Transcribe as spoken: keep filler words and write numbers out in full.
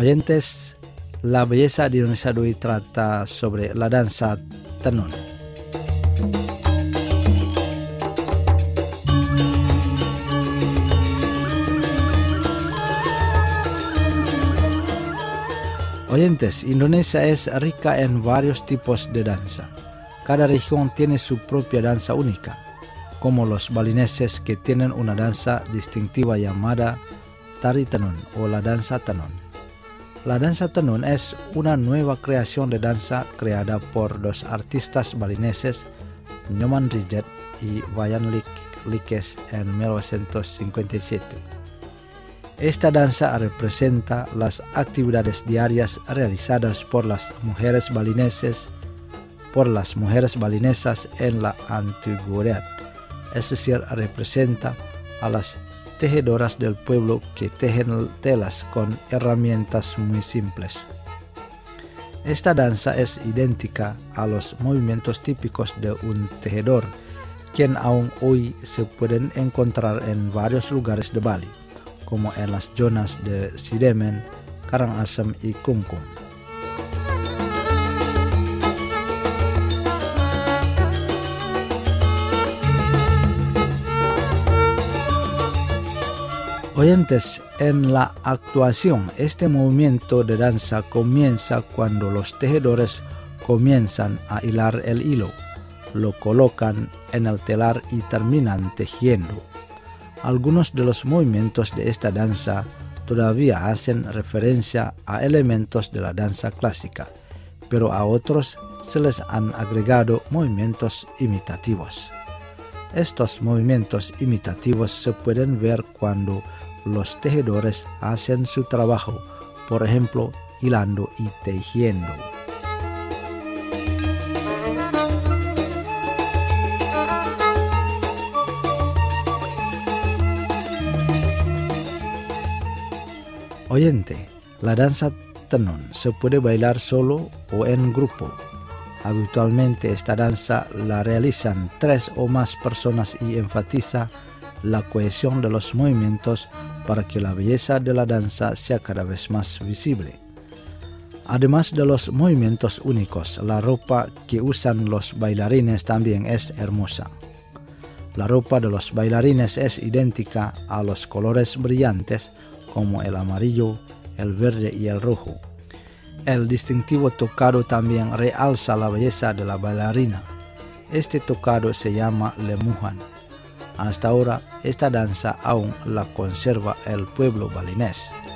Oyentes, la belleza de Indonesia de hoy trata sobre la danza tenun. Oyentes, Indonesia es rica en varios tipos de danza. Cada región tiene su propia danza única, como los balineses que tienen una danza distintiva llamada tari tenun o la danza tenun. La danza tenun es una nueva creación de danza creada por dos artistas balineses, Nyoman Ridget y Wayan Likes en mil novecientos cincuenta y siete. Esta danza representa las actividades diarias realizadas por las mujeres balineses, por las mujeres balinesas en la antigüedad, es decir, representa a las tejedoras del pueblo que tejen telas con herramientas muy simples. Esta danza es idéntica a los movimientos típicos de un tejedor, quien aún hoy se pueden encontrar en varios lugares de Bali, como en las zonas de Sidemen, Karangasem y Klungkung. Oyentes, en la actuación, este movimiento de danza comienza cuando los tejedores comienzan a hilar el hilo, lo colocan en el telar y terminan tejiendo. Algunos de los movimientos de esta danza todavía hacen referencia a elementos de la danza clásica, pero a otros se les han agregado movimientos imitativos. Estos movimientos imitativos se pueden ver cuando los tejedores hacen su trabajo, por ejemplo, hilando y tejiendo. Oyente, la danza tenun se puede bailar solo o en grupo. Habitualmente esta danza la realizan tres o más personas y enfatiza la cohesión de los movimientos para que la belleza de la danza sea cada vez más visible. Además de los movimientos únicos, la ropa que usan los bailarines también es hermosa. La ropa de los bailarines es idéntica a los colores brillantes como el amarillo, el verde y el rojo. El distintivo tocado también realza la belleza de la bailarina. Este tocado se llama lemuhan. Hasta ahora, esta danza aún la conserva el pueblo balinés.